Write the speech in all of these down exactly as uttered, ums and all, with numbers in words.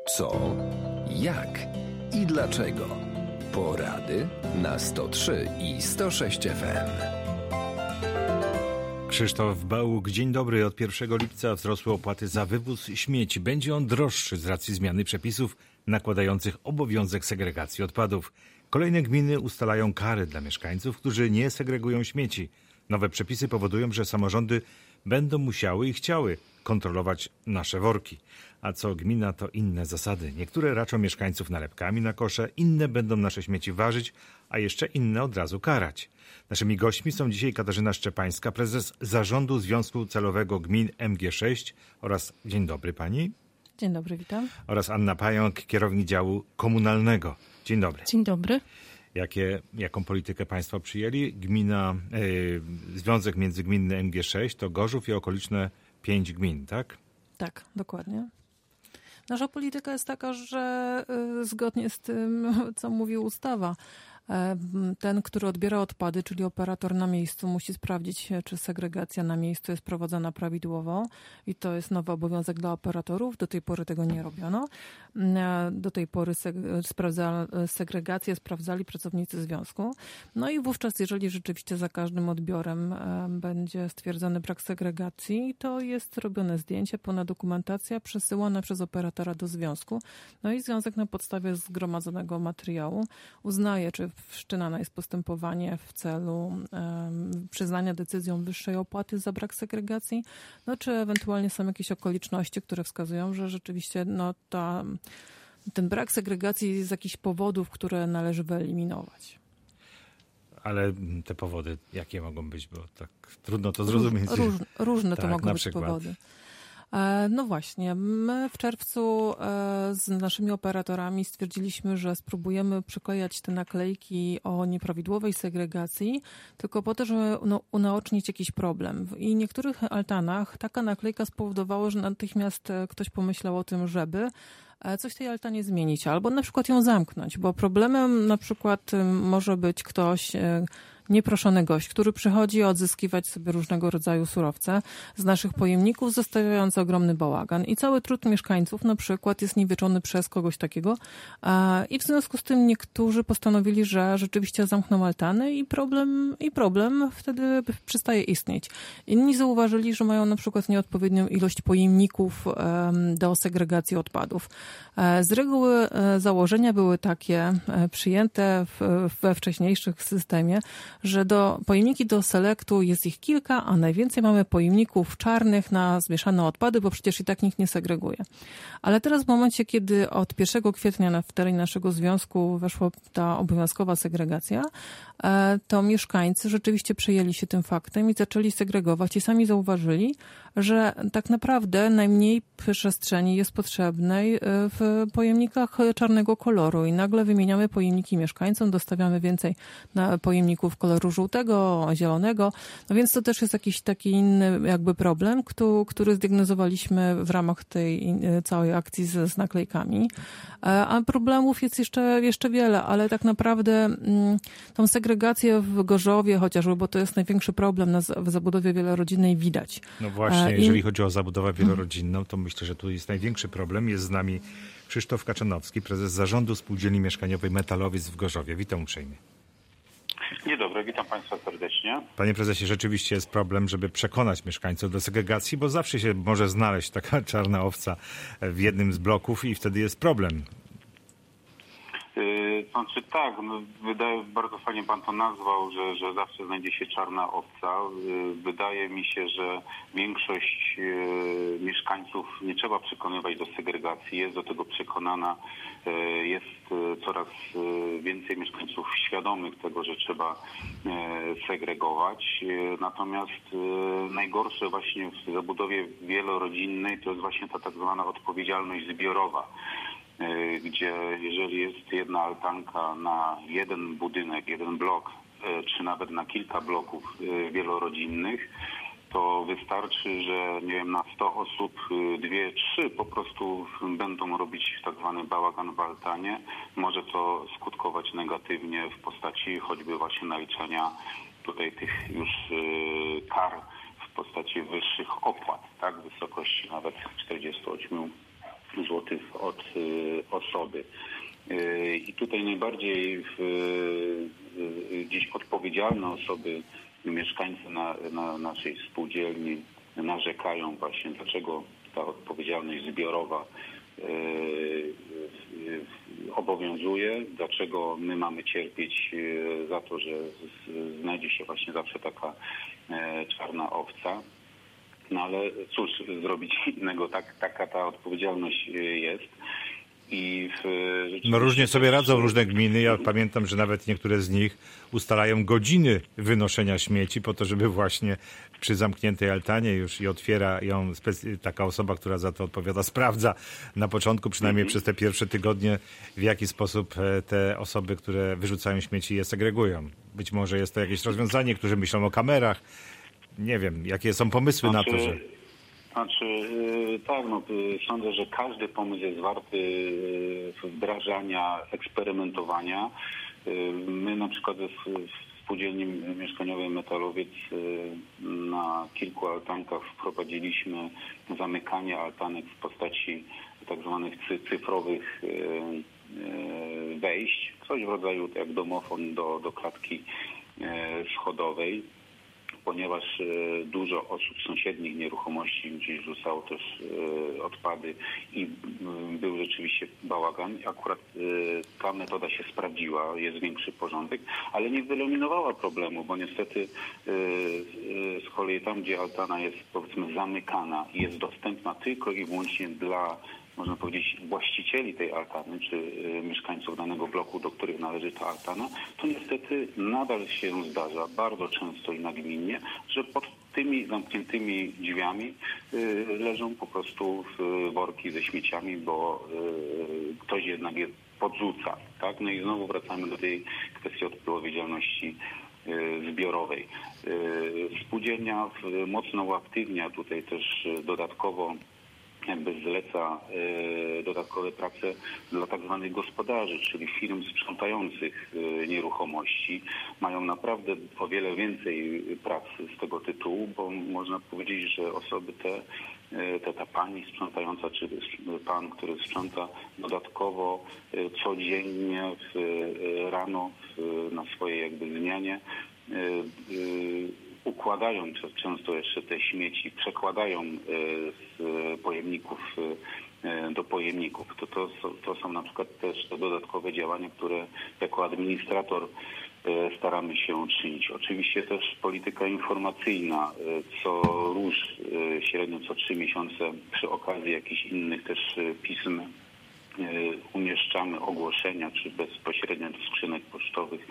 Co, jak i dlaczego. Porady na sto trzy i sto sześć F M. Krzysztof Bałuk, dzień dobry. Od pierwszego lipca wzrosły opłaty za wywóz śmieci. Będzie on droższy z racji zmiany przepisów nakładających obowiązek segregacji odpadów. Kolejne gminy ustalają kary dla mieszkańców, którzy nie segregują śmieci. Nowe przepisy powodują, że samorządy będą musiały i chciały kontrolować nasze worki. A co gmina, to inne zasady. Niektóre raczą mieszkańców nalepkami na kosze, inne będą nasze śmieci ważyć, a jeszcze inne od razu karać. Naszymi gośćmi są dzisiaj Katarzyna Szczepańska, prezes Zarządu Związku Celowego Gmin M G sześć oraz, dzień dobry pani. Dzień dobry, witam. Oraz Anna Pająk, kierownik działu komunalnego. Dzień dobry. Dzień dobry. Jakie, jaką politykę państwo przyjęli? Gmina, yy, Związek Międzygminny M G sześć to Gorzów i okoliczne pięć gmin, tak? Tak, dokładnie. Nasza polityka jest taka, że y, zgodnie z tym, co mówi ustawa, ten, który odbiera odpady, czyli operator na miejscu, musi sprawdzić, czy segregacja na miejscu jest prowadzona prawidłowo i to jest nowy obowiązek dla operatorów. Do tej pory tego nie robiono. Do tej pory seg- sprawdza, segregację sprawdzali pracownicy związku. No i wówczas, jeżeli rzeczywiście za każdym odbiorem będzie stwierdzony brak segregacji, to jest robione zdjęcie, pełna dokumentacja przesyłana przez operatora do związku. No i związek na podstawie zgromadzonego materiału uznaje, czy wszczynane jest postępowanie w celu um, przyznania decyzją wyższej opłaty za brak segregacji, no czy ewentualnie są jakieś okoliczności, które wskazują, że rzeczywiście no, ta, ten brak segregacji z jakichś powodów, które należy wyeliminować. Ale te powody jakie mogą być, bo tak trudno to zrozumieć. Róż, różne tak, to mogą być przykład. powody. No właśnie, my w czerwcu z naszymi operatorami stwierdziliśmy, że spróbujemy przyklejać te naklejki o nieprawidłowej segregacji, tylko po to, żeby unaocznić jakiś problem. W niektórych altanach taka naklejka spowodowała, że natychmiast ktoś pomyślał o tym, żeby coś w tej altanie zmienić, albo na przykład ją zamknąć, bo problemem na przykład może być ktoś, nieproszony gość, który przychodzi odzyskiwać sobie różnego rodzaju surowce z naszych pojemników, zostawiając ogromny bałagan. I cały trud mieszkańców na przykład jest niewyczony przez kogoś takiego. I w związku z tym niektórzy postanowili, że rzeczywiście zamkną altany i problem, i problem wtedy przestaje istnieć. Inni zauważyli, że mają na przykład nieodpowiednią ilość pojemników do segregacji odpadów. Z reguły założenia były takie przyjęte we wcześniejszych systemie, że do pojemniki do selektu jest ich kilka, a najwięcej mamy pojemników czarnych na zmieszane odpady, bo przecież i tak nikt nie segreguje. Ale teraz w momencie, kiedy od pierwszego kwietnia na w terenie naszego związku weszła ta obowiązkowa segregacja, to mieszkańcy rzeczywiście przejęli się tym faktem i zaczęli segregować i sami zauważyli, że tak naprawdę najmniej przestrzeni jest potrzebnej w pojemnikach czarnego koloru i nagle wymieniamy pojemniki mieszkańcom, dostawiamy więcej na pojemników koloru żółtego, zielonego, no więc to też jest jakiś taki inny jakby problem, który zdiagnozowaliśmy w ramach tej całej akcji z, z naklejkami. A problemów jest jeszcze, jeszcze wiele, ale tak naprawdę tą segregację w Gorzowie chociażby, bo to jest największy problem na, w zabudowie wielorodzinnej widać. No właśnie, jeżeli chodzi o zabudowę wielorodzinną, to myślę, że tu jest największy problem. Jest z nami Krzysztof Kaczanowski, prezes Zarządu Spółdzielni Mieszkaniowej Metalowiec w Gorzowie. Witam uprzejmie. Dzień dobry, witam państwa serdecznie. Panie prezesie, rzeczywiście jest problem, żeby przekonać mieszkańców do segregacji, bo zawsze się może znaleźć taka czarna owca w jednym z bloków i wtedy jest problem. Yy, znaczy tak, no, wydaje, bardzo fajnie pan to nazwał, że, że zawsze znajdzie się czarna owca. Yy, wydaje mi się, że większość yy, mieszkańców nie trzeba przekonywać do segregacji, jest do tego przekonana. Yy, jest yy, coraz yy, więcej mieszkańców świadomych tego, że trzeba yy, segregować. Yy, natomiast yy, najgorsze właśnie w zabudowie wielorodzinnej to jest właśnie ta tak zwana odpowiedzialność zbiorowa, gdzie jeżeli jest jedna altanka na jeden budynek, jeden blok, czy nawet na kilka bloków wielorodzinnych, to wystarczy, że nie wiem, na sto osób, dwie, trzy po prostu będą robić tak zwany bałagan w altanie. Może to skutkować negatywnie w postaci choćby właśnie naliczania tutaj tych już kar w postaci wyższych opłat, tak, w wysokości nawet czterdzieści osiem złotych od osoby. I tutaj najbardziej w, gdzieś odpowiedzialne osoby, mieszkańcy na, na naszej spółdzielni narzekają właśnie, dlaczego ta odpowiedzialność zbiorowa obowiązuje, dlaczego my mamy cierpieć za to, że znajdzie się właśnie zawsze taka czarna owca. No ale cóż zrobić innego, tak, taka ta odpowiedzialność jest. I w, no różnie sobie radzą różne gminy. Ja pamiętam, że nawet niektóre z nich ustalają godziny wynoszenia śmieci po to, żeby właśnie przy zamkniętej altanie już i otwiera ją specy- taka osoba, która za to odpowiada, sprawdza na początku, przynajmniej mm-hmm. przez te pierwsze tygodnie, w jaki sposób te osoby, które wyrzucają śmieci, je segregują. Być może jest to jakieś rozwiązanie, którzy myślą o kamerach. Nie wiem, jakie są pomysły znaczy... na to, że... Znaczy, tak, no, sądzę, że każdy pomysł jest warty wdrażania, eksperymentowania. My na przykład w spółdzielni mieszkaniowej Metalowiec na kilku altankach wprowadziliśmy zamykanie altanek w postaci tak zwanych cyfrowych wejść. Coś w rodzaju jak domofon do, do klatki schodowej. Ponieważ dużo osób z sąsiednich nieruchomości gdzieś rzucało też odpady i był rzeczywiście bałagan. Akurat ta metoda się sprawdziła, jest większy porządek, ale nie wyeliminowała problemu, bo niestety z kolei tam, gdzie altana jest powiedzmy zamykana i jest dostępna tylko i wyłącznie dla, można powiedzieć, właścicieli tej altany, czy mieszkańców danego bloku, do których należy ta altana, to niestety nadal się zdarza, bardzo często i nagminnie, że pod tymi zamkniętymi drzwiami leżą po prostu worki ze śmieciami, bo ktoś jednak je podrzuca. Tak? No i znowu wracamy do tej kwestii odpowiedzialności zbiorowej. Spółdzielnia mocno uaktywnia tutaj też dodatkowo jakby zleca y, dodatkowe prace dla tak zwanych gospodarzy, czyli firm sprzątających y, nieruchomości. Mają naprawdę o wiele więcej pracy z tego tytułu, bo można powiedzieć, że osoby te, y, te ta pani sprzątająca, czy pan, który sprząta dodatkowo y, codziennie w, y, rano w, na swojej jakby zmianie y, y, układają często jeszcze te śmieci, przekładają z pojemników do pojemników. To, to, to są na przykład też te dodatkowe działania, które jako administrator staramy się czynić. Oczywiście też polityka informacyjna, co róż, średnio co trzy miesiące przy okazji jakichś innych też pism umieszczamy ogłoszenia, czy bezpośrednio do skrzynek pocztowych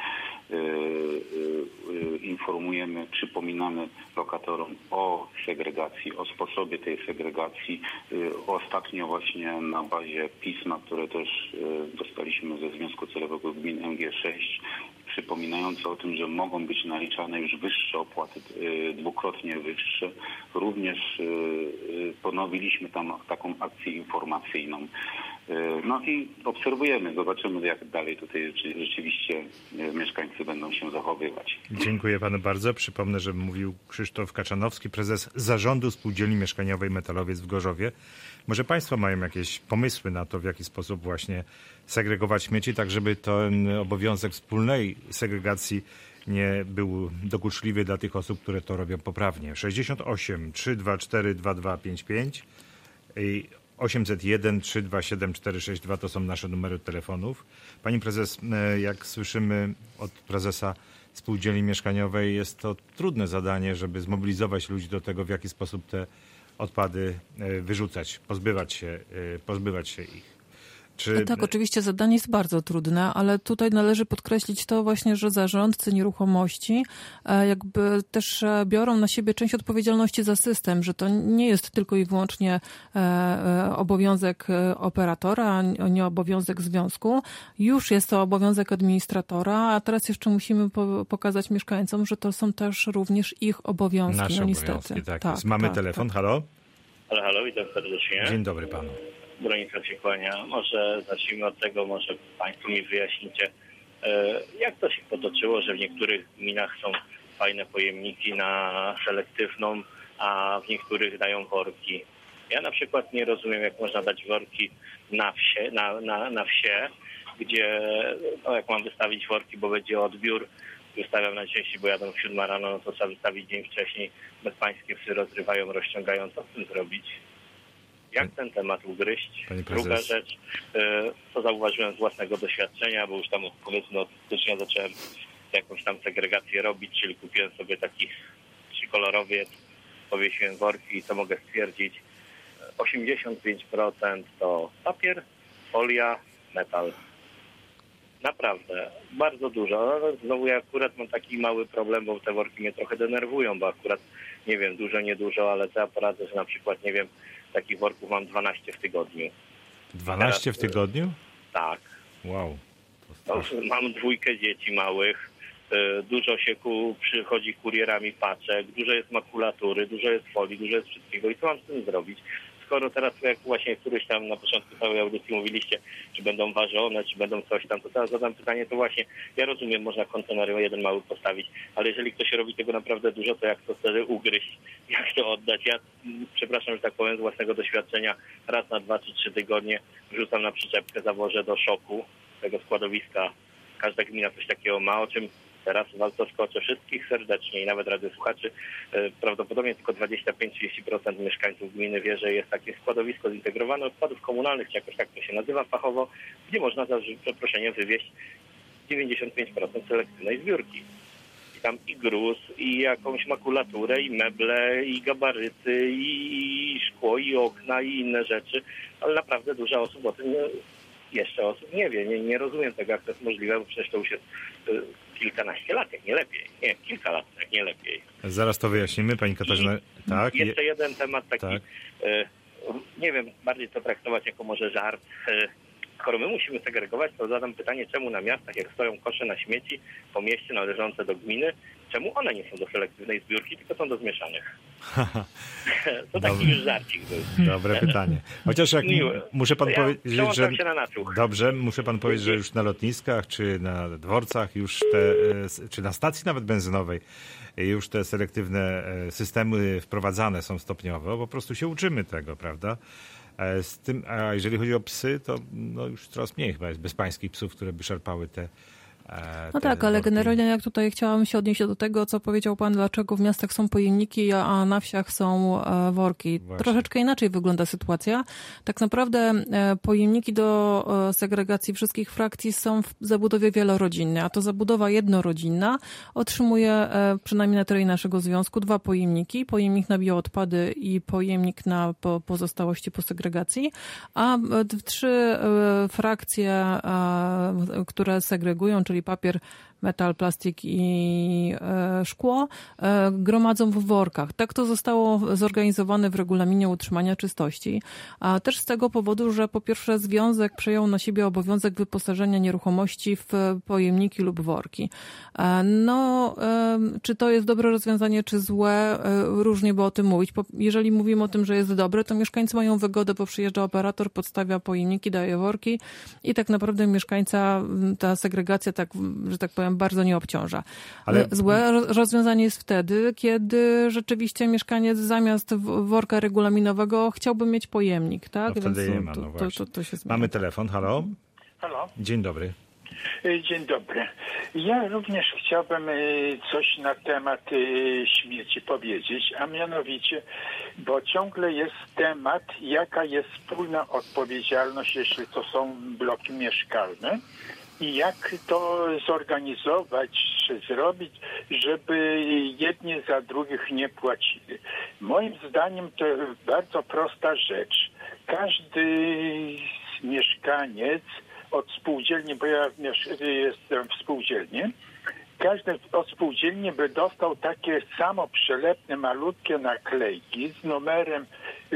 informujemy, przypominamy lokatorom o segregacji, o sposobie tej segregacji. Ostatnio właśnie na bazie pisma, które też dostaliśmy ze Związku Celowego Gmin M G sześć, przypominające o tym, że mogą być naliczane już wyższe opłaty, dwukrotnie wyższe. Również ponowiliśmy tam taką akcję informacyjną. No i obserwujemy, zobaczymy, jak dalej tutaj rzeczywiście mieszkańcy będą się zachowywać. Dziękuję panu bardzo. Przypomnę, że mówił Krzysztof Kaczanowski, prezes Zarządu Spółdzielni Mieszkaniowej Metalowiec w Gorzowie. Może państwo mają jakieś pomysły na to, w jaki sposób właśnie segregować śmieci, tak żeby ten obowiązek wspólnej segregacji nie był dokuczliwy dla tych osób, które to robią poprawnie. sześćdziesiąt osiem trzysta dwadzieścia cztery dwa dwa pięć pięć i osiemset jeden trzysta dwadzieścia siedem cztery sześć dwa to są nasze numery telefonów. Pani prezes, jak słyszymy od prezesa Spółdzielni Mieszkaniowej, jest to trudne zadanie, żeby zmobilizować ludzi do tego, w jaki sposób te odpady wyrzucać, pozbywać się, pozbywać się ich. Czy... Tak, oczywiście zadanie jest bardzo trudne, ale tutaj należy podkreślić to właśnie, że zarządcy nieruchomości jakby też biorą na siebie część odpowiedzialności za system, że to nie jest tylko i wyłącznie obowiązek operatora, nie obowiązek związku. Już jest to obowiązek administratora, a teraz jeszcze musimy pokazać mieszkańcom, że to są też również ich obowiązki. Nasze no obowiązki, niestety. tak. tak Mamy tak, telefon, tak. halo? Halo, halo, witam serdecznie. Dzień dobry panu. Bronisław się kłania. Może zacznijmy od tego, może państwo mi wyjaśnicie, jak to się potoczyło, że w niektórych gminach są fajne pojemniki na selektywną, a w niektórych dają worki. Ja na przykład nie rozumiem, jak można dać worki na wsie, na, na, na wsie, gdzie, no jak mam wystawić worki, bo będzie odbiór, wystawiam najczęściej, bo jadą w siódma rano, no to trzeba wystawić dzień wcześniej, bezpańskie psy rozrywają, rozciągają, co z tym zrobić? Jak ten temat ugryźć? Druga rzecz, co zauważyłem z własnego doświadczenia, bo już tam powiedzmy od stycznia zacząłem jakąś tam segregację robić, czyli kupiłem sobie taki trzykolorowiec, powiesiłem worki i co mogę stwierdzić, osiemdziesiąt pięć procent to papier, folia, metal. Naprawdę, bardzo dużo. Znowu ja akurat mam taki mały problem, bo te worki mnie trochę denerwują, bo akurat, nie wiem, dużo, niedużo, ale to ja poradzę, że na przykład, nie wiem, takich worków mam dwanaście w tygodniu. dwanaście Teraz, w tygodniu? Tak. Wow. No, mam dwójkę dzieci małych, dużo się ku, przychodzi kurierami paczek, dużo jest makulatury, dużo jest folii, dużo jest wszystkiego. I co mam z tym zrobić? Skoro teraz, jak właśnie któryś tam na początku całej audycji mówiliście, czy będą ważone, czy będą coś tam, to teraz zadam pytanie, to właśnie, ja rozumiem, można kontener jeden mały postawić, ale jeżeli ktoś robi tego naprawdę dużo, to jak to wtedy ugryźć? Jak to oddać? Ja, przepraszam, że tak powiem, z własnego doświadczenia, raz na dwa czy trzy tygodnie wrzucam na przyczepkę, zawożę do szoku tego składowiska. Każda gmina coś takiego ma, o czym teraz walco skoczę wszystkich serdecznie i nawet radiosłuchaczy. Prawdopodobnie tylko dwadzieścia pięć do trzydziestu procent mieszkańców gminy wie, że jest takie składowisko zintegrowane odpadów komunalnych, czy jakoś tak to się nazywa fachowo, gdzie można za przeproszeniem wywieźć dziewięćdziesiąt pięć procent selektywnej zbiórki. I tam i gruz, i jakąś makulaturę, i meble, i gabaryty, i szkło, i okna, i inne rzeczy, ale naprawdę dużo osób o tym jeszcze osób nie wie. Nie, nie rozumiem tego, jak to jest możliwe, bo przecież to już jest y, kilkanaście lat, jak nie lepiej. Nie, kilka lat, jak nie lepiej. Zaraz to wyjaśnimy, pani Katarzyna. I tak. Jeszcze jeden temat taki, tak. y, nie wiem, bardziej to traktować jako może żart. Y, skoro my musimy segregować, to zadam pytanie, czemu na miastach, jak stoją kosze na śmieci po mieście należące do gminy, czemu one nie są do selektywnej zbiórki, tylko są do zmieszanych? To taki Dobre. już żarcik był. Dobre pytanie. Chociaż jak Miły. muszę pan ja powiedzieć, że... się na natruch. Dobrze, muszę pan powiedzieć, że już na lotniskach, czy na dworcach, już te, czy na stacji nawet benzynowej, już te selektywne systemy wprowadzane są stopniowo. Po prostu się uczymy tego, prawda? Z tym, a jeżeli chodzi o psy, to no już coraz mniej chyba jest bezpańskich psów, które by szarpały te No tak, ale generalnie jak tutaj chciałam się odnieść do tego, co powiedział pan, dlaczego w miastach są pojemniki, a na wsiach są worki. Właśnie. Troszeczkę inaczej wygląda sytuacja. Tak naprawdę pojemniki do segregacji wszystkich frakcji są w zabudowie wielorodzinnej, a to zabudowa jednorodzinna otrzymuje przynajmniej na terenie naszego związku dwa pojemniki. Pojemnik na bioodpady i pojemnik na pozostałości po segregacji, a trzy frakcje, które segregują, czyli papier, metal, plastik i e, szkło, e, gromadzą w workach. Tak to zostało zorganizowane w regulaminie utrzymania czystości. A też z tego powodu, że po pierwsze związek przejął na siebie obowiązek wyposażenia nieruchomości w pojemniki lub worki. E, no, e, czy to jest dobre rozwiązanie, czy złe? E, różnie by o tym mówić. Po, jeżeli mówimy o tym, że jest dobre, to mieszkańcy mają wygodę, bo przyjeżdża operator, podstawia pojemniki, daje worki i tak naprawdę mieszkańca ta segregacja, tak, że tak powiem, bardzo nie obciąża. Ale złe rozwiązanie jest wtedy, kiedy rzeczywiście mieszkaniec zamiast worka regulaminowego chciałby mieć pojemnik, tak? No wtedy Więc nie ma, no to, to, to, to się zmienia. Mamy telefon, halo? Halo. Dzień dobry. Dzień dobry. Ja również chciałbym coś na temat śmieci powiedzieć, a mianowicie, bo ciągle jest temat, jaka jest wspólna odpowiedzialność, jeśli to są bloki mieszkalne. I jak to zorganizować, czy zrobić, żeby jedni za drugich nie płacili. Moim zdaniem to bardzo prosta rzecz. Każdy mieszkaniec od spółdzielni, bo ja jestem w spółdzielni, każdy od spółdzielni by dostał takie samo przelepne, malutkie naklejki z numerem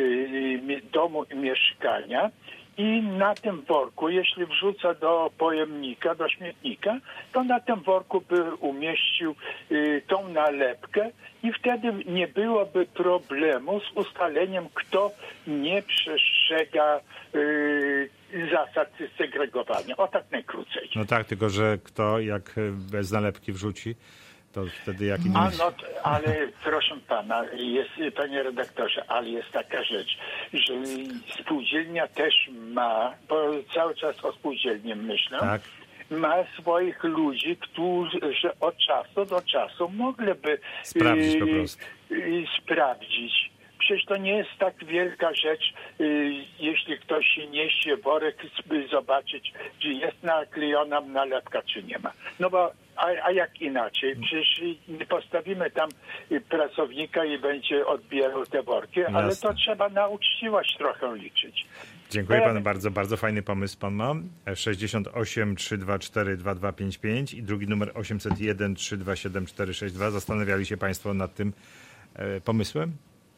domu i mieszkania. I na tym worku, jeśli wrzuca do pojemnika, do śmietnika, to na tym worku by umieścił y, tą nalepkę i wtedy nie byłoby problemu z ustaleniem, kto nie przestrzega y, zasad segregowania. O tak najkrócej. No tak, tylko że kto jak bez nalepki wrzuci, To wtedy jak inny... A no, ale proszę pana, jest, panie redaktorze, ale jest taka rzecz, że spółdzielnia też ma, bo cały czas o spółdzielni myślę, Tak. ma swoich ludzi, którzy od czasu do czasu mogliby Sprawdzić po prostu. y, sprawdzić. Przecież to nie jest tak wielka rzecz, y, jeśli ktoś niesie worek, by zobaczyć, czy jest naklejona nalepka, czy nie ma. No bo, a, a jak inaczej? Przecież nie postawimy tam pracownika i będzie odbierał te worki, ale Jasne. to trzeba na uczciwość trochę liczyć. Dziękuję Ja- panu bardzo. Bardzo fajny pomysł pan ma. sześćdziesiąt osiem trzysta dwadzieścia cztery dwa dwa pięć pięć i drugi numer osiemset jeden trzysta dwadzieścia siedem cztery sześć dwa. Zastanawiali się państwo nad tym e, pomysłem?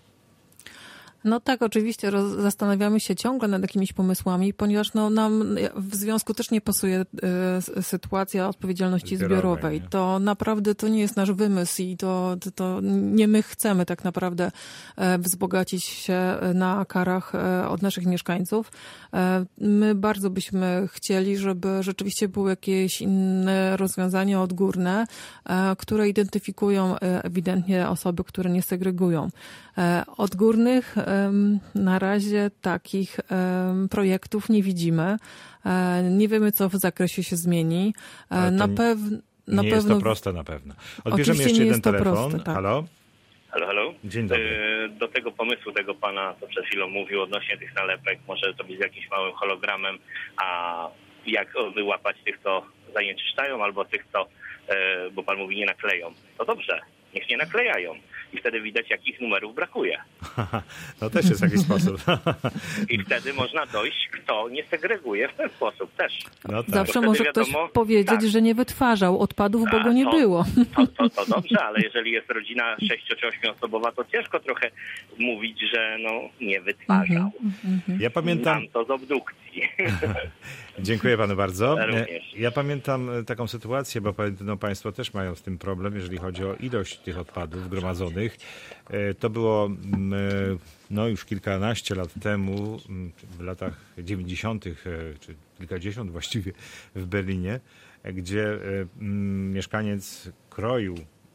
No tak, oczywiście roz, zastanawiamy się ciągle nad jakimiś pomysłami, ponieważ no, nam w związku też nie pasuje y, sytuacja odpowiedzialności Zbiorowej, zbiorowej. nie? To naprawdę to nie jest nasz wymysł i to, to, to nie my chcemy tak naprawdę e, wzbogacić się na karach e, od naszych mieszkańców. E, my bardzo byśmy chcieli, żeby rzeczywiście były jakieś inne rozwiązania odgórne, e, które identyfikują e, ewidentnie osoby, które nie segregują. E, odgórnych na razie takich projektów nie widzimy. Nie wiemy, co w zakresie się zmieni. Ale Na, to pew- na nie pewno. jest to proste na pewno. Odbierzemy Oczywiście jeszcze nie jeden jest to telefon. proste, tak. Halo? Halo, halo. Dzień dobry. E, Do tego pomysłu tego pana, co przed chwilą mówił odnośnie tych nalepek, może zrobić z jakimś małym hologramem, a jak wyłapać tych, co zanieczyszczają, albo tych, co, e, bo pan mówi, nie nakleją. To dobrze, niech nie naklejają. I wtedy widać, jakich numerów brakuje. No też jest jakiś sposób. I wtedy można dojść, kto nie segreguje w ten sposób też. No tak. Zawsze wtedy może wiadomo- ktoś powiedzieć, tak. że nie wytwarzał odpadów, bo A, go nie to- było. To, to, to dobrze, ale jeżeli jest rodzina sześcio- czy ośmioosobowa, to ciężko trochę mówić, że no nie wytwarzał. Ja pamiętam... Znam to z obdukcji. Dziękuję panu bardzo. Również. Ja pamiętam taką sytuację, bo no, państwo też mają z tym problem, jeżeli chodzi o ilość tych odpadów gromadzonych. To było no, już kilkanaście lat temu, w latach dziewięćdziesiątych czy kilkadziesiąt właściwie w Berlinie, gdzie mieszkaniec kroił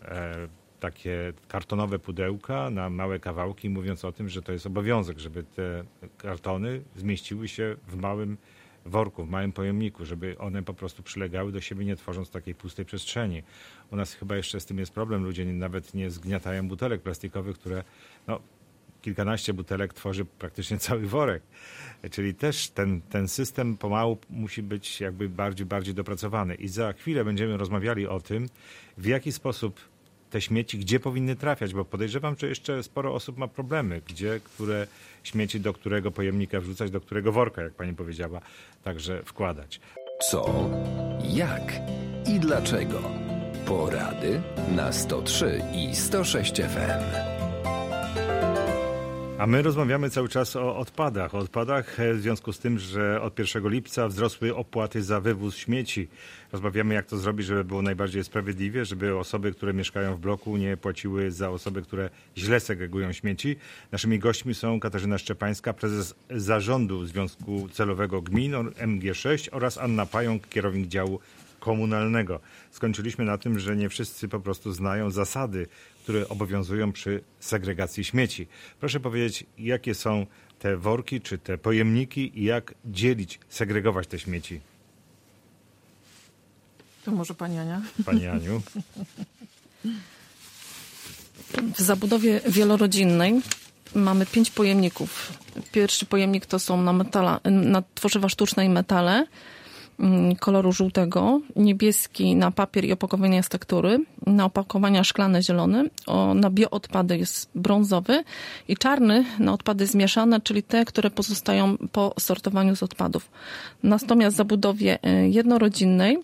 takie kartonowe pudełka na małe kawałki, mówiąc o tym, że to jest obowiązek, żeby te kartony zmieściły się w małym worku, w małym pojemniku, żeby one po prostu przylegały do siebie, nie tworząc takiej pustej przestrzeni. U nas chyba jeszcze z tym jest problem. Ludzie nawet nie zgniatają butelek plastikowych, które no, kilkanaście butelek tworzy praktycznie cały worek. Czyli też ten, ten system pomału musi być jakby bardziej, bardziej dopracowany. I za chwilę będziemy rozmawiali o tym, w jaki sposób te śmieci, gdzie powinny trafiać, bo podejrzewam, że jeszcze sporo osób ma problemy, gdzie, które śmieci, do którego pojemnika wrzucać, do którego worka, jak pani powiedziała, także wkładać. Co, jak i dlaczego? Porady na sto trzy i sto sześć F M. A my rozmawiamy cały czas o odpadach. O odpadach w związku z tym, że od pierwszego lipca wzrosły opłaty za wywóz śmieci. Rozmawiamy, jak to zrobić, żeby było najbardziej sprawiedliwie, żeby osoby, które mieszkają w bloku, nie płaciły za osoby, które źle segregują śmieci. Naszymi gośćmi są Katarzyna Szczepańska, prezes zarządu Związku Celowego Gmin M G sześć oraz Anna Pająk, kierownik działu komunalnego. Skończyliśmy na tym, że nie wszyscy po prostu znają zasady, które obowiązują przy segregacji śmieci. Proszę powiedzieć, jakie są te worki czy te pojemniki i jak dzielić, segregować te śmieci? To może pani Ania? Pani Aniu. W zabudowie wielorodzinnej mamy pięć pojemników. Pierwszy pojemnik to są na, metala, na tworzywa sztuczne i metale koloru żółtego, niebieski na papier i opakowania z tektury, na opakowania szklane zielony, o, na bioodpady jest brązowy i czarny na odpady zmieszane, czyli te, które pozostają po sortowaniu z odpadów. Natomiast w zabudowie jednorodzinnej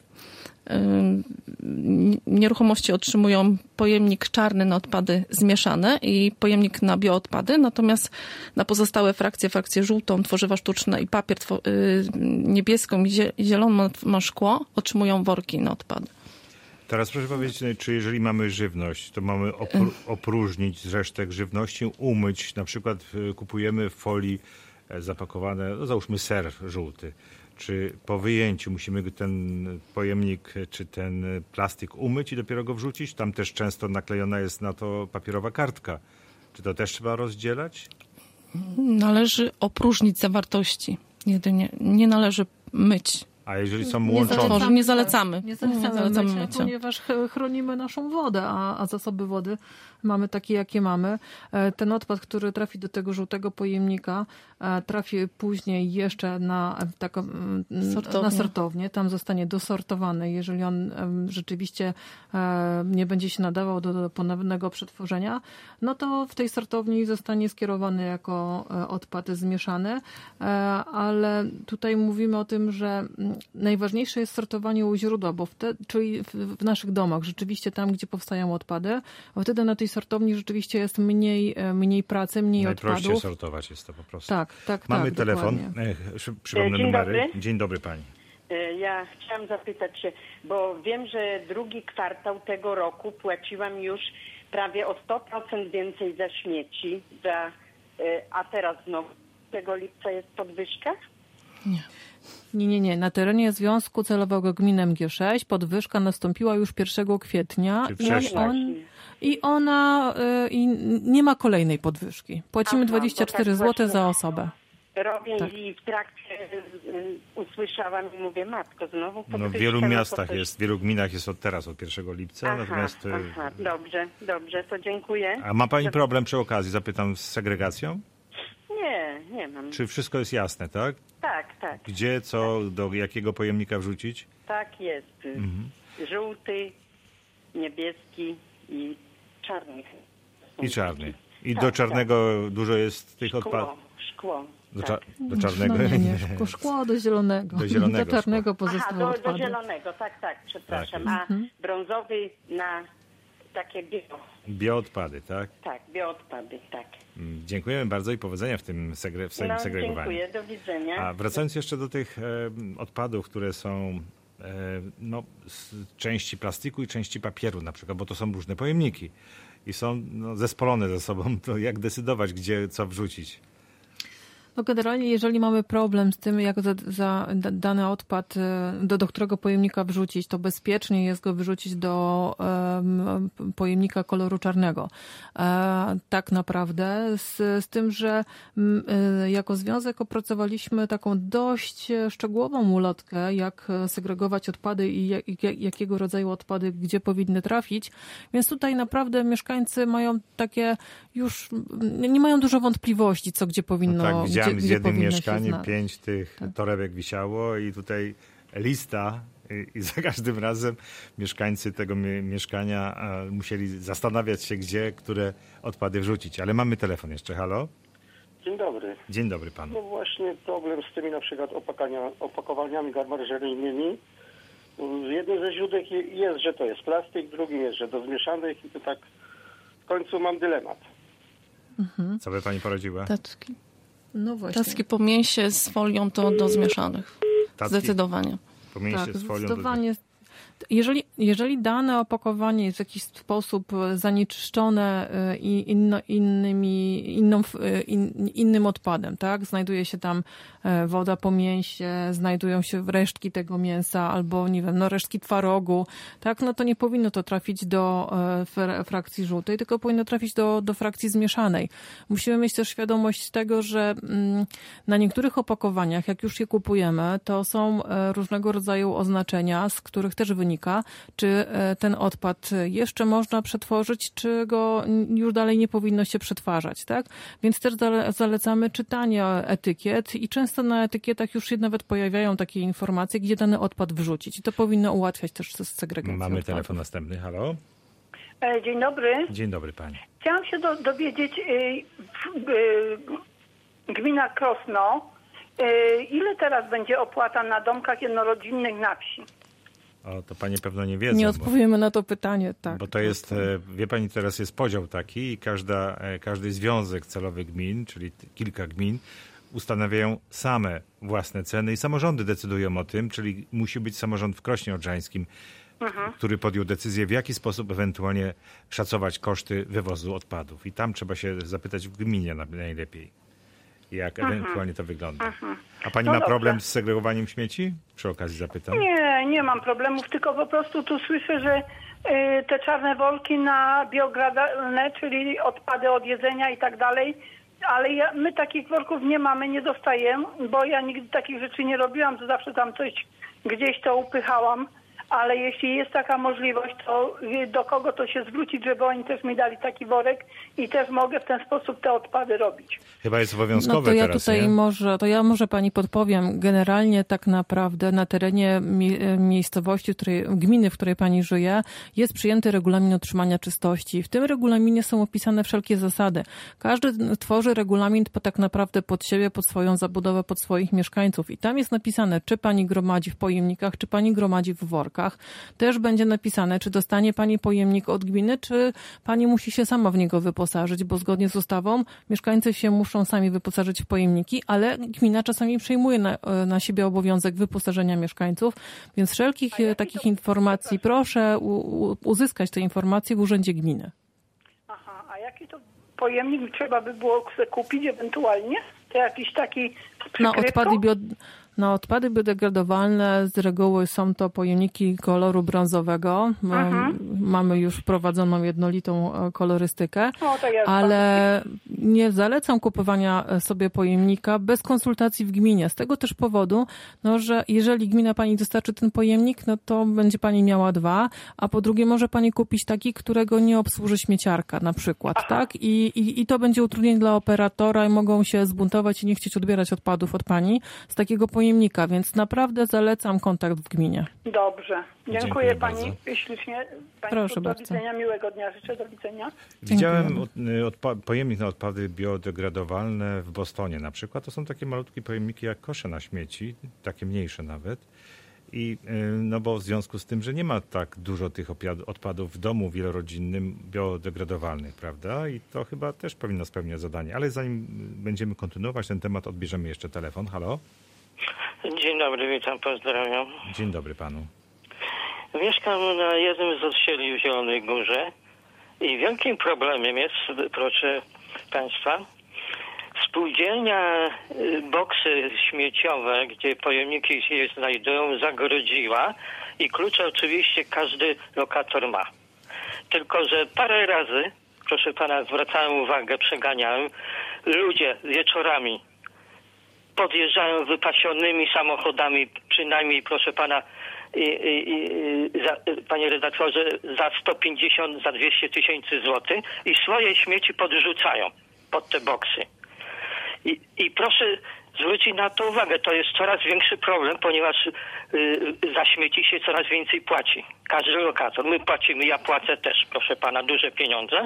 nieruchomości otrzymują pojemnik czarny na odpady zmieszane i pojemnik na bioodpady, natomiast na pozostałe frakcje, frakcję żółtą, tworzywa sztuczne i papier niebieską i zieloną na szkło otrzymują worki na odpady. Teraz proszę powiedzieć, czy jeżeli mamy żywność, to mamy opró- opróżnić z resztek żywności, umyć, na przykład kupujemy w folii zapakowane, no załóżmy ser żółty. Czy po wyjęciu musimy ten pojemnik czy ten plastik umyć i dopiero go wrzucić? Tam też często naklejona jest na to papierowa kartka. Czy to też trzeba rozdzielać? Należy opróżnić zawartości. Jedynie nie należy myć. A jeżeli są Nie łączone? zalecamy, Nie zalecamy. Nie zalecamy, Nie zalecamy mycia, mycia. ponieważ ch- chronimy naszą wodę, a, a zasoby wody mamy takie, jakie mamy. E, Ten odpad, który trafi do tego żółtego pojemnika, e, trafi później jeszcze na, e, taką, mm, Sortownię. na sortownię. Tam zostanie dosortowany. Jeżeli on em, rzeczywiście e, nie będzie się nadawał do, do ponownego przetworzenia, no to w tej sortowni zostanie skierowany jako e, odpad zmieszany. E, Ale tutaj mówimy o tym, że mm, najważniejsze jest sortowanie u źródła, bo wtedy, czyli w, w naszych domach, rzeczywiście tam, gdzie powstają odpady, bo wtedy na tej sortowni rzeczywiście jest mniej, e, mniej pracy, mniej Najprościej odpadów. sortować jest to po prostu. Tak, tak, Mamy tak, telefon. dokładnie. Ech, szy- przypomnę Dzień numery. dobry. Dzień dobry pani. Ja chciałam zapytać się, bo wiem, że drugi kwartał tego roku płaciłam już prawie o sto procent więcej za śmieci, za, a teraz znowu tego lipca jest podwyżka? Nie, nie, nie. Na terenie Związku Celowego Gmin M G sześć podwyżka nastąpiła już pierwszego kwietnia Czyli i, wcześniej. on, i ona y, i nie ma kolejnej podwyżki. Płacimy Aha, dwadzieścia cztery bo tak złote właśnie za osobę. Robię Tak. i w trakcie y, y, usłyszałam i mówię, matko, znowu podwyżka. No w wielu no to miastach coś- jest, w wielu gminach jest od teraz, od pierwszego lipca. Aha, Natomiast, e, aha, dobrze, dobrze, to dziękuję. a ma pani problem przy okazji, zapytam, z segregacją? Nie, nie mam. Czy wszystko jest jasne, tak? Tak, tak, Gdzie, co, do jakiego pojemnika wrzucić? tak jest. Mhm. Żółty, niebieski i czarny. I czarny. I Tak, do czarnego dużo jest tych Szkło, odpadów? szkło. Do, tak. cza- do czarnego? No nie, nie, szkło, szkło do zielonego. Do zielonego do czarnego Aha, pozostały do, do odpady. zielonego, tak, tak, przepraszam. Tak A brązowy na takie bio, Bioodpady, tak? tak, bioodpady, tak. Mm, Dziękujemy bardzo i powodzenia w tym segre- w No, segregowaniu. dziękuję, do widzenia. A wracając jeszcze do tych e, odpadów, które są e, no, z części plastiku i części papieru na przykład, bo to są różne pojemniki i są no, zespolone ze sobą, to jak decydować, gdzie co wrzucić? No generalnie, jeżeli mamy problem z tym, jak za, za da- dany odpad, e, do, do którego pojemnika wrzucić, to bezpiecznie jest go wrzucić do em, pojemnika koloru czarnego. E, tak naprawdę, z, z tym, że m, e, jako związek opracowaliśmy taką dość szczegółową ulotkę, jak segregować odpady i jak, jak, jakiego rodzaju odpady gdzie powinny trafić. Więc tutaj naprawdę mieszkańcy mają takie już, m, nie mają dużo wątpliwości, co gdzie powinno No tak, widziałem gdzie, z gdzie jednym powinno się mieszkaniem znaleźć. pięć tych torebek wisiało i tutaj lista i, i za każdym razem mieszkańcy tego mie- mieszkania a, musieli zastanawiać się, gdzie, które odpady wrzucić. Ale mamy telefon jeszcze, halo? Dzień dobry. Dzień dobry panu. No właśnie problem z tymi na przykład opakania, opakowaniami garmażeryjnymi. Jednym ze źródeł jest, że to jest plastik, drugim jest, że do zmieszanych i to tak w końcu mam dylemat. Co by pani poradziła? Tacki. No właśnie. Tacki po mięsie z folią to do zmieszanych. Tacki Zdecydowanie. Pomięście Tak, z folią. do- zdecydowanie. Jeżeli, jeżeli dane opakowanie jest w jakiś sposób zanieczyszczone y, i inno, innymi, inną, y, in, innym odpadem, tak? Znajduje się tam e, woda po mięsie, znajdują się resztki tego mięsa albo, nie wiem, no resztki twarogu, tak? No to nie powinno to trafić do e, fra- frakcji żółtej, tylko powinno trafić do, do frakcji zmieszanej. Musimy mieć też świadomość tego, że mm, na niektórych opakowaniach, jak już je kupujemy, to są e, różnego rodzaju oznaczenia, z których też wynika, czy e, ten odpad jeszcze można przetworzyć, czy go już dalej nie powinno się przetwarzać, tak? Więc też zale- zalecamy czytanie etykiet i często na etykietach już się nawet pojawiają takie informacje, gdzie dany odpad wrzucić. I to powinno ułatwiać też segregację Mamy odpadów. telefon następny, halo? E, Dzień dobry. Dzień dobry pani. Chciałam się do, dowiedzieć, y, y, gmina Krosno, y, ile teraz będzie opłata na domkach jednorodzinnych na wsi? O, to panie pewno nie wiedzą. Nie bo- odpowiemy na to pytanie, tak. Bo to jest, e, wie pani, teraz jest podział taki i każda, e, każdy związek celowy gmin, czyli t- kilka gmin, ustanawiają same własne ceny i samorządy decydują o tym, czyli musi być samorząd w Krośnie Odrzańskim, który podjął decyzję, w jaki sposób ewentualnie szacować koszty wywozu odpadów. I tam trzeba się zapytać w gminie na- najlepiej. jak Mhm. ewentualnie to wygląda. Mhm. A pani No ma dobrze. problem z segregowaniem śmieci? Przy okazji zapytam. Nie, nie mam problemów, tylko po prostu tu słyszę, że y, te czarne worki na biogradalne, czyli odpady od jedzenia i tak dalej, ale ja, my takich worków nie mamy, nie dostajemy, bo ja nigdy takich rzeczy nie robiłam, to zawsze tam coś gdzieś to upychałam, ale jeśli jest taka możliwość, to y, do kogo to się zwrócić, żeby oni też mi dali taki worek i też mogę w ten sposób te odpady robić. Chyba jest obowiązkowe No to ja teraz, tutaj nie? może, to ja może pani podpowiem. Generalnie tak naprawdę na terenie mi, miejscowości, w której, gminy, w której pani żyje, jest przyjęty regulamin utrzymania czystości. W tym regulaminie są opisane wszelkie zasady. Każdy tworzy regulamin po, tak naprawdę pod siebie, pod swoją zabudowę, pod swoich mieszkańców. I tam jest napisane, czy pani gromadzi w pojemnikach, czy pani gromadzi w workach. Też będzie napisane, czy dostanie pani pojemnik od gminy, czy pani musi się sama w niego wyposażyć, bo zgodnie z ustawą mieszkańcy się muszą sami wyposażyć w pojemniki, ale gmina czasami przejmuje na, na siebie obowiązek wyposażenia mieszkańców, więc wszelkich takich informacji proszę u, u, uzyskać te informacje w urzędzie gminy. Aha, a jaki to pojemnik trzeba by było kupić ewentualnie? To jakiś taki z Na przykrywką? odpady, bio, na odpady biodegradowalne z reguły są to pojemniki koloru brązowego. Mhm. Mamy już wprowadzoną jednolitą kolorystykę, O, to ja ale nie zalecam kupowania sobie pojemnika bez konsultacji w gminie. Z tego też powodu, no, że jeżeli gmina pani dostarczy ten pojemnik, no to będzie pani miała dwa, a po drugie może pani kupić taki, którego nie obsłuży śmieciarka na przykład, Aha. tak? I, i, I to będzie utrudnienie dla operatora i mogą się zbuntować i nie chcieć odbierać odpadów od pani z takiego pojemnika, więc naprawdę zalecam kontakt w gminie. Dobrze. Dziękuję, Dziękuję pani bardzo. ślicznie. Państwu Proszę do bardzo. widzenia, miłego dnia. Życzę do widzenia. Widziałem od, odpa- pojemnik na odpady biodegradowalne w Bostonie na przykład. To są takie malutkie pojemniki jak kosze na śmieci, takie mniejsze nawet. I y, no bo w związku z tym, że nie ma tak dużo tych opiad- odpadów w domu wielorodzinnym biodegradowalnych, prawda? I to chyba też powinno spełniać zadanie. Ale zanim będziemy kontynuować ten temat, odbierzemy jeszcze telefon. Halo? Dzień dobry, witam, pozdrawiam. Dzień dobry panu. Mieszkam na jednym z osiedli w Zielonej Górze i wielkim problemem jest, proszę państwa, spółdzielnia y, boksy śmieciowe, gdzie pojemniki się znajdują, zagrodziła i klucze oczywiście każdy lokator ma. Tylko że parę razy, proszę pana, zwracałem uwagę, przeganiałem, ludzie wieczorami podjeżdżają wypasionymi samochodami, przynajmniej, proszę pana, i, i, i, za, panie redaktorze, za sto pięćdziesiąt, za dwieście tysięcy złotych i swoje śmieci podrzucają pod te boksy. I, I proszę zwrócić na to uwagę, to jest coraz większy problem, ponieważ y, za śmieci się coraz więcej płaci. Każdy lokator, my płacimy, ja płacę też, proszę pana, duże pieniądze.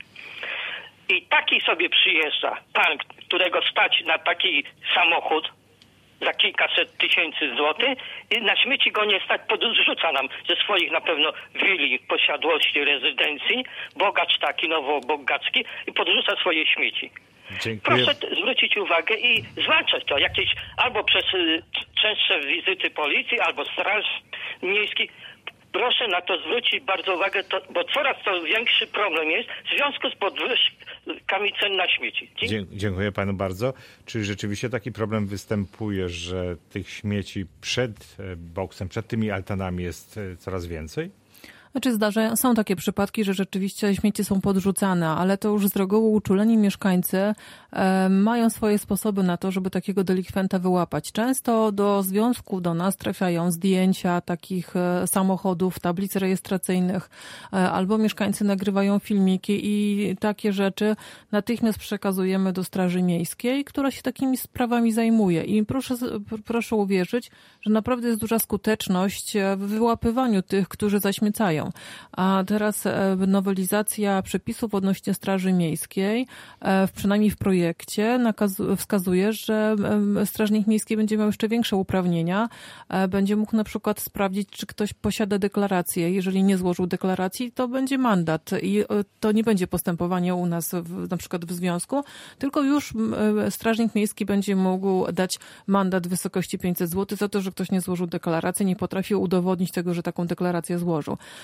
I taki sobie przyjeżdża pan, którego stać na taki samochód za kilkaset tysięcy złotych i na śmieci go nie stać, podrzuca nam ze swoich na pewno willi, posiadłości, rezydencji, bogacz taki, nowobogacki i podrzuca swoje śmieci. Dziękuję. Proszę t- zwrócić uwagę i zwalczać to jakieś albo przez y, częstsze wizyty policji, albo straż miejskiej. Proszę na to zwrócić bardzo uwagę, to, bo coraz to większy problem jest w związku z podwyżkami cen na śmieci. Dzie- Dzie- dziękuję panu bardzo. Czy rzeczywiście taki problem występuje, że tych śmieci przed e, boksem, przed tymi altanami jest e, coraz więcej? Znaczy zdarzają, są takie przypadki, że rzeczywiście śmieci są podrzucane, ale to już z reguły uczuleni mieszkańcy e, mają swoje sposoby na to, żeby takiego delikwenta wyłapać. Często do związku do nas trafiają zdjęcia takich e, samochodów, tablic rejestracyjnych, e, albo mieszkańcy nagrywają filmiki i takie rzeczy natychmiast przekazujemy do Straży Miejskiej, która się takimi sprawami zajmuje. I proszę, proszę uwierzyć, że naprawdę jest duża skuteczność w wyłapywaniu tych, którzy zaśmiecają. A teraz nowelizacja przepisów odnośnie Straży Miejskiej, przynajmniej w projekcie, nakazu, wskazuje, że strażnik miejski będzie miał jeszcze większe uprawnienia. Będzie mógł na przykład sprawdzić, czy ktoś posiada deklarację. Jeżeli nie złożył deklaracji, to będzie mandat i to nie będzie postępowanie u nas w, na przykład w związku, tylko już strażnik miejski będzie mógł dać mandat w wysokości pięćset złotych za to, że ktoś nie złożył deklaracji, nie potrafił udowodnić tego, że taką deklarację złożył.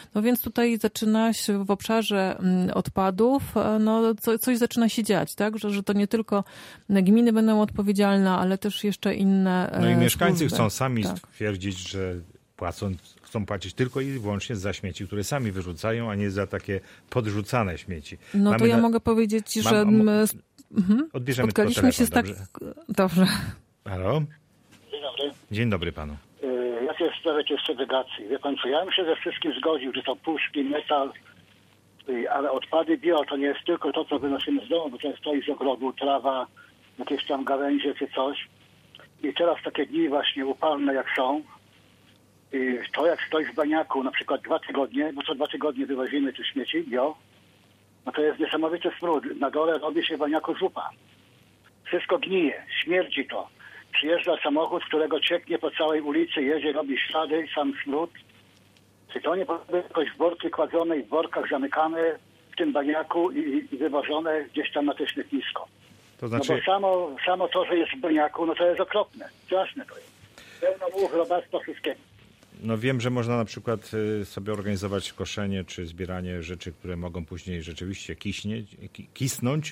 No więc tutaj zaczyna się w obszarze odpadów, no co, coś zaczyna się dziać, tak? Że, że to nie tylko gminy będą odpowiedzialne, ale też jeszcze inne No i służby. mieszkańcy chcą sami tak. stwierdzić, że płacąc, chcą płacić tylko i wyłącznie za śmieci, które sami wyrzucają, a nie za takie podrzucane śmieci. No Mamy to ja na... mogę powiedzieć, Mam... że my mhm. odbierzemy spotkaliśmy tylko telefon, się z tak... dobrze? Dobrze. Halo? Dzień dobry. Dzień dobry panu. Yy, jak jest w sprawie tej segregacji? Wie pan co, ja bym się ze wszystkim zgodził, że to puszki, metal, yy, ale odpady bio to nie jest tylko to, co wynosimy z domu, bo to jest to i z ogrodu, trawa, jakieś tam gałęzie czy coś. I teraz takie dni właśnie upalne jak są, yy, to jak stoi w baniaku na przykład dwa tygodnie, bo co dwa tygodnie wywozimy tu śmieci bio, no to jest niesamowity smród. Na dole robi się w baniaku zupa. Wszystko gnije, śmierdzi to. Przyjeżdża samochód, którego cieknie po całej ulicy, jedzie, robi ślady, sam smród. Czy to nie powinno być jakoś w worki kładzone i w workach zamykane w tym baniaku i, i wywożone gdzieś tam na to śmietnisko? To znaczy... No bo samo, samo to, że jest w baniaku, no to jest okropne. Straszne to jest. Pełno much, robactwa, wszystkiego. No wiem, że można na przykład sobie organizować koszenie czy zbieranie rzeczy, które mogą później rzeczywiście kiśnieć, kisnąć.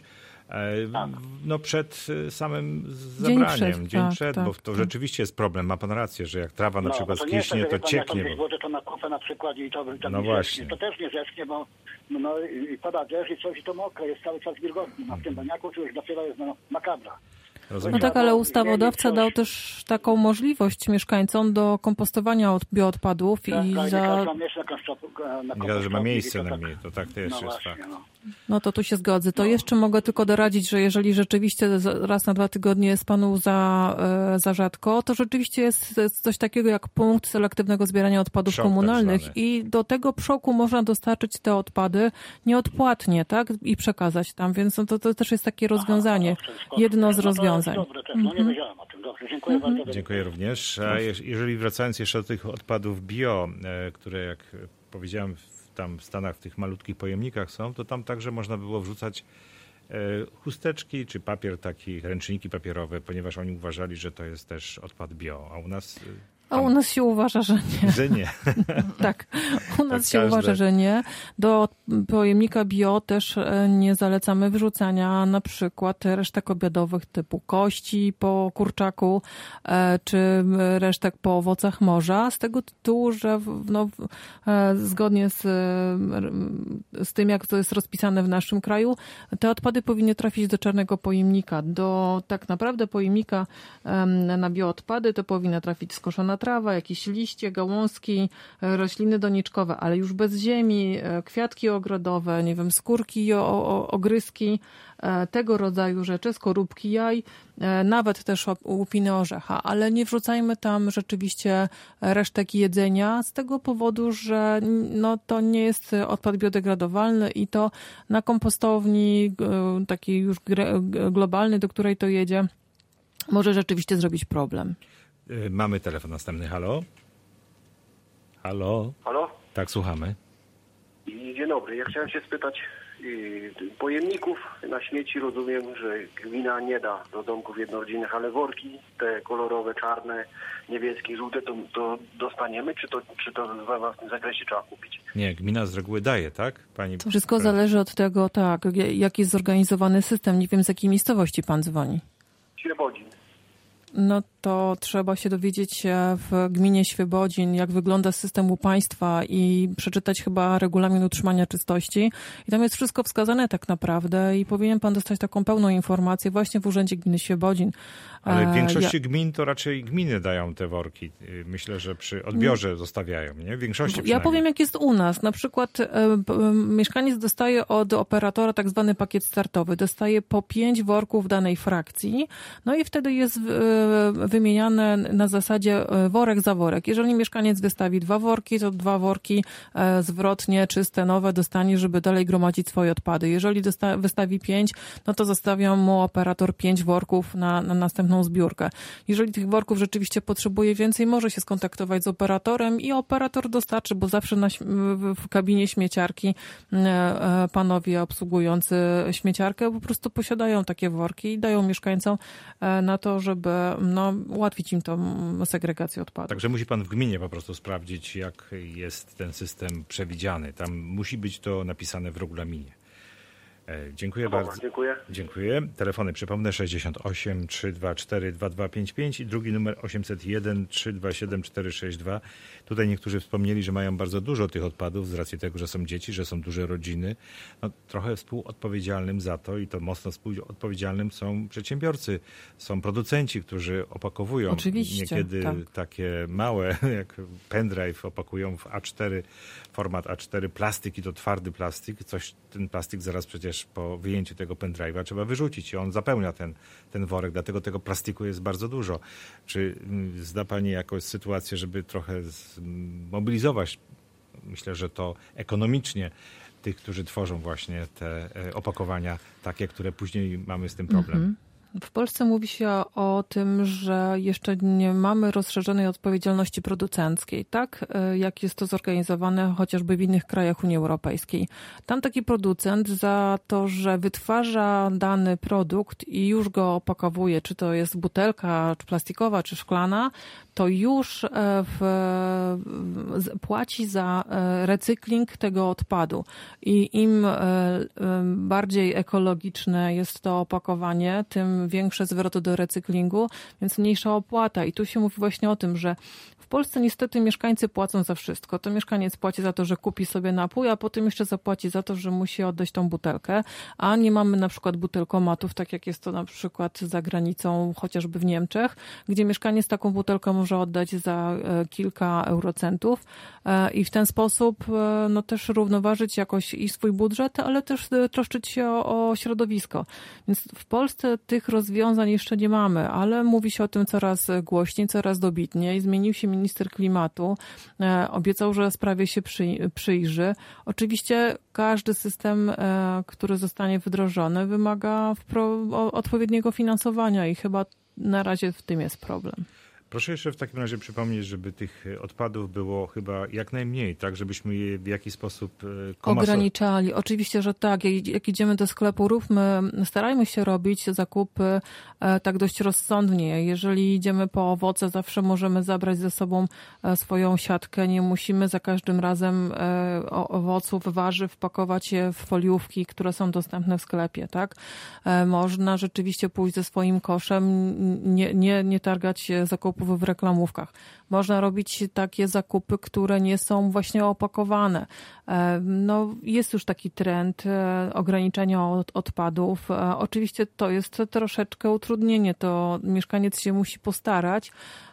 No przed samym zabraniem, dzień przed, dzień tak, przed tak, bo to tak. rzeczywiście jest problem. Ma pan rację, że jak trawa na no, przykład to skiśnie, jest, to pan, cieknie. Jak Bo... włożę to na kupę na przykład i to, to no nie właśnie. zeschnie. To też nie zeschnie, bo no, no, i pada deszcz i coś i to mokre, jest cały czas wilgotny. A w tym baniaku to już dopiero jest no, makabra. Rozumiem. No tak, ale ustawodawca dał też taką możliwość mieszkańcom do kompostowania od bioodpadów tak, i tak, za... nie każdy ma miejsce na, na Nie każdy, że ma miejsce to na tak, mnie, to tak też no jest właśnie, tak. no. No to tu się zgodzę. To No. jeszcze mogę tylko doradzić, że jeżeli rzeczywiście raz na dwa tygodnie jest panu za, za rzadko, to rzeczywiście jest coś takiego jak punkt selektywnego zbierania odpadów Przok komunalnych tak i do tego przoku można dostarczyć te odpady nieodpłatnie, tak? I przekazać tam, więc no to, to też jest takie rozwiązanie. Aha, aha, Jedno z no to rozwiązań. jest dobre też. No nie wiedziałem o tym. Dobrze, dziękuję Mhm. bardzo. Dziękuję również. A jeżeli wracając jeszcze do tych odpadów bio, które jak powiedziałem tam w Stanach w tych malutkich pojemnikach są, to tam także można było wrzucać chusteczki czy papier taki, ręczniki papierowe, ponieważ oni uważali, że to jest też odpad bio, a u nas... A u nas się uważa, że nie. Że nie. Tak, u nas To się każde... uważa, że nie. Do pojemnika bio też nie zalecamy wrzucania na przykład resztek obiadowych typu kości po kurczaku czy resztek po owocach morza, z tego tytułu, że no, zgodnie z, z tym, jak to jest rozpisane w naszym kraju, te odpady powinny trafić do czarnego pojemnika. Do tak naprawdę pojemnika na bioodpady to powinna trafić skoszona trawa, jakieś liście, gałązki, rośliny doniczkowe, ale już bez ziemi, kwiatki ogrodowe, nie wiem, skórki, o, o, ogryzki, tego rodzaju rzeczy, skorupki jaj, nawet też łupiny orzecha, ale nie wrzucajmy tam rzeczywiście resztek jedzenia z tego powodu, że no, to nie jest odpad biodegradowalny i to na kompostowni takiej już globalnej, do której to jedzie, może rzeczywiście zrobić problem. Mamy telefon następny. Halo? Halo? Halo? Tak, słuchamy. Dzień dobry. Ja chciałem się spytać, pojemników na śmieci rozumiem, że gmina nie da do domków jednorodzinnych, ale worki te kolorowe, czarne, niebieskie, żółte, to, to dostaniemy, czy to, czy to we własnym zakresie trzeba kupić? Nie, gmina z reguły daje, tak? Pani... To wszystko zależy od tego, tak, jak jest zorganizowany system. Nie wiem, z jakiej miejscowości pan dzwoni. Świebodzin. No to trzeba się dowiedzieć w gminie Świebodzin, jak wygląda system u państwa i przeczytać chyba regulamin utrzymania czystości. I tam jest wszystko wskazane tak naprawdę i powinien pan dostać taką pełną informację właśnie w Urzędzie Gminy Świebodzin. Ale w większości ja... gmin to raczej gminy dają te worki. Myślę, że przy odbiorze zostawiają, nie? W większości Ja powiem, jak jest u nas. Na przykład e, e, mieszkaniec dostaje od operatora tak zwany pakiet startowy. Dostaje po pięć worków danej frakcji. No i wtedy jest e, wymieniane na zasadzie worek za worek. Jeżeli mieszkaniec wystawi dwa worki, to dwa worki e, zwrotnie, czyste, nowe dostanie, żeby dalej gromadzić swoje odpady. Jeżeli dosta- wystawi pięć, no to zostawia mu operator pięć worków na, na następną następną zbiórkę. Jeżeli tych worków rzeczywiście potrzebuje więcej, może się skontaktować z operatorem i operator dostarczy, bo zawsze na, w kabinie śmieciarki panowie obsługujący śmieciarkę po prostu posiadają takie worki i dają mieszkańcom na to, żeby no, ułatwić im tą segregację odpadów. Także musi pan w gminie po prostu sprawdzić, jak jest ten system przewidziany. Tam musi być to napisane w regulaminie. Dziękuję Dobra, bardzo. Dziękuję. Dziękuję. Telefony przypomnę sześćdziesiąt osiem, trzysta dwadzieścia cztery, dwa dwa pięć pięć i drugi numer osiemset jeden, trzysta dwadzieścia siedem, cztery sześć dwa. Tutaj niektórzy wspomnieli, że mają bardzo dużo tych odpadów z racji tego, że są dzieci, że są duże rodziny. No, trochę współodpowiedzialnym za to i to mocno współodpowiedzialnym są przedsiębiorcy, są producenci, którzy opakowują. Oczywiście, niekiedy tak. takie małe, jak pendrive, opakują w A cztery, format A cztery, plastik i to twardy plastik. Coś, ten plastik zaraz przecież po wyjęciu tego pendrive'a trzeba wyrzucić i on zapełnia ten, ten worek, dlatego tego plastiku jest bardzo dużo. Czy zda pani jakąś sytuację, żeby trochę zmobilizować, myślę, że to ekonomicznie, tych, którzy tworzą właśnie te opakowania takie, które później mamy z tym problem? Mhm. W Polsce mówi się o tym, że jeszcze nie mamy rozszerzonej odpowiedzialności producenckiej, tak jak jest to zorganizowane chociażby w innych krajach Unii Europejskiej. Tam taki producent za to, że wytwarza dany produkt i już go opakowuje, czy to jest butelka czy plastikowa, czy szklana, to już w, płaci za recykling tego odpadu. I im bardziej ekologiczne jest to opakowanie, tym większe zwroty do recyklingu, więc mniejsza opłata. I tu się mówi właśnie o tym, że w Polsce niestety mieszkańcy płacą za wszystko. To mieszkaniec płaci za to, że kupi sobie napój, a potem jeszcze zapłaci za to, że musi oddać tą butelkę, a nie mamy na przykład butelkomatów, tak jak jest to na przykład za granicą, chociażby w Niemczech, gdzie mieszkaniec taką butelkę może oddać za kilka eurocentów i w ten sposób no, też równoważyć jakoś i swój budżet, ale też troszczyć się o, o środowisko. Więc w Polsce tych rozwiązań jeszcze nie mamy, ale mówi się o tym coraz głośniej, coraz dobitniej. Zmienił się minister klimatu, obiecał, że sprawie się przy, przyjrzy. Oczywiście każdy system, który zostanie wdrożony, wymaga wpro- odpowiedniego finansowania i chyba na razie w tym jest problem. Proszę jeszcze w takim razie przypomnieć, żeby tych odpadów było chyba jak najmniej, tak, żebyśmy je w jakiś sposób komaso- ograniczali. Oczywiście, że tak. Jak, jak idziemy do sklepu, róbmy, starajmy się robić zakupy e, tak dość rozsądnie. Jeżeli idziemy po owoce, zawsze możemy zabrać ze sobą e, swoją siatkę. Nie musimy za każdym razem e, owoców, warzyw pakować je w foliówki, które są dostępne w sklepie, tak? E, można rzeczywiście pójść ze swoim koszem, nie, nie, nie targać zakupów w reklamówkach. Można robić takie zakupy, które nie są właśnie opakowane. No, jest już taki trend ograniczenia od, odpadów. Oczywiście to jest troszeczkę utrudnienie, to mieszkaniec się musi postarać,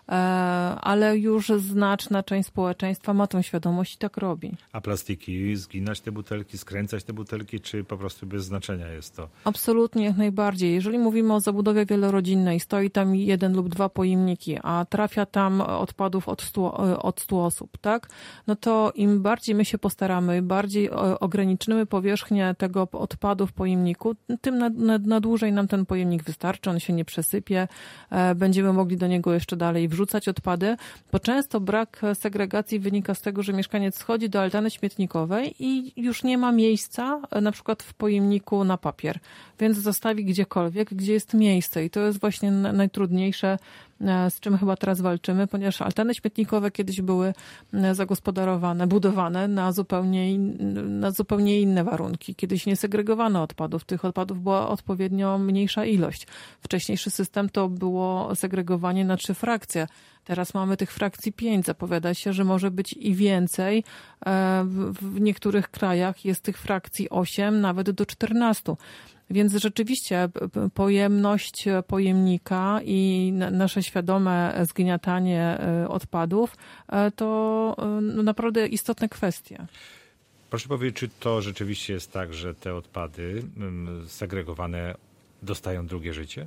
ale już znaczna część społeczeństwa ma tą świadomość i tak robi. A plastiki, zginać te butelki, skręcać te butelki, czy po prostu bez znaczenia jest to? Absolutnie, jak najbardziej. Jeżeli mówimy o zabudowie wielorodzinnej, stoi tam jeden lub dwa pojemniki, a trafia tam odpadów od stu, od stu osób, tak? No to im bardziej my się postaramy, bardziej ograniczymy powierzchnię tego odpadu w pojemniku, tym na, na, na dłużej nam ten pojemnik wystarczy, on się nie przesypie, będziemy mogli do niego jeszcze dalej wrzucać odpady, bo często brak segregacji wynika z tego, że mieszkaniec schodzi do altany śmietnikowej i już nie ma miejsca na przykład w pojemniku na papier, więc zostawi gdziekolwiek, gdzie jest miejsce i to jest właśnie najtrudniejsze, z czym chyba teraz walczymy, ponieważ altany śmietnikowe kiedyś były zagospodarowane, budowane na zupełnie, in, na zupełnie inne warunki. Kiedyś nie segregowano odpadów. Tych odpadów była odpowiednio mniejsza ilość. Wcześniejszy system to było segregowanie na trzy frakcje. Teraz mamy tych frakcji pięć. Zapowiada się, że może być i więcej. W niektórych krajach jest tych frakcji osiem, nawet do czternastu. Więc rzeczywiście pojemność pojemnika i nasze świadome zgniatanie odpadów to naprawdę istotne kwestie. Proszę powiedzieć, czy to rzeczywiście jest tak, że te odpady segregowane dostają drugie życie?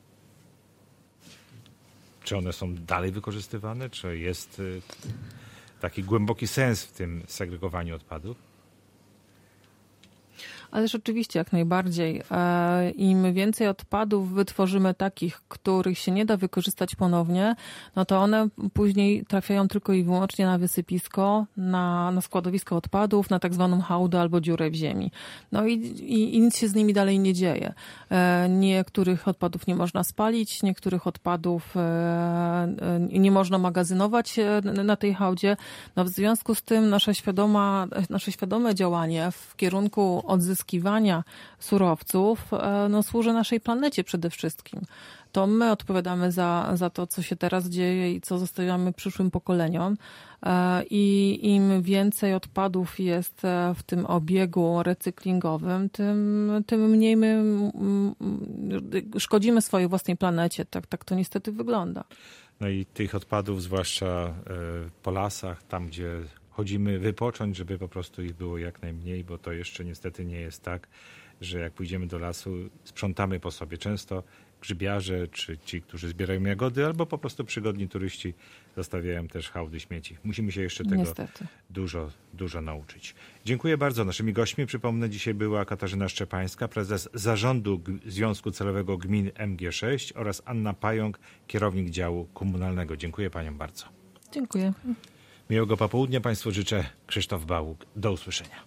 Czy one są dalej wykorzystywane? Czy jest taki głęboki sens w tym segregowaniu odpadów? Ale rzeczywiście jak najbardziej. Im więcej odpadów wytworzymy takich, których się nie da wykorzystać ponownie, no to one później trafiają tylko i wyłącznie na wysypisko, na, na składowisko odpadów, na tak zwaną hałdę albo dziurę w ziemi. No i, i, i nic się z nimi dalej nie dzieje. Niektórych odpadów nie można spalić, niektórych odpadów nie można magazynować na tej hałdzie. No w związku z tym nasza świadoma, nasze świadome działanie w kierunku odzyskiwania surowców no, służy naszej planecie przede wszystkim. To my odpowiadamy za, za to, co się teraz dzieje i co zostawiamy przyszłym pokoleniom. I im więcej odpadów jest w tym obiegu recyklingowym, tym, tym mniej my szkodzimy swojej własnej planecie. Tak, tak to niestety wygląda. No i tych odpadów, zwłaszcza po lasach, tam gdzie chodzimy wypocząć, żeby po prostu ich było jak najmniej, bo to jeszcze niestety nie jest tak, że jak pójdziemy do lasu, sprzątamy po sobie. Często grzybiarze, czy ci, którzy zbierają jagody, albo po prostu przygodni turyści zostawiają też hałdy śmieci. Musimy się jeszcze tego niestety dużo, dużo nauczyć. Dziękuję bardzo. Naszymi gośćmi, przypomnę, dzisiaj była Katarzyna Szczepańska, prezes Zarządu Związku Celowego Gmin M G sześć oraz Anna Pająk, kierownik działu komunalnego. Dziękuję paniom bardzo. Dziękuję. Miłego popołudnia państwu życzę. Krzysztof Bałuk. Do usłyszenia.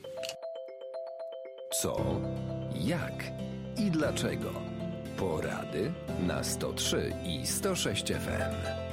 Co, jak i dlaczego? Porady na sto trzy i sto sześć F M.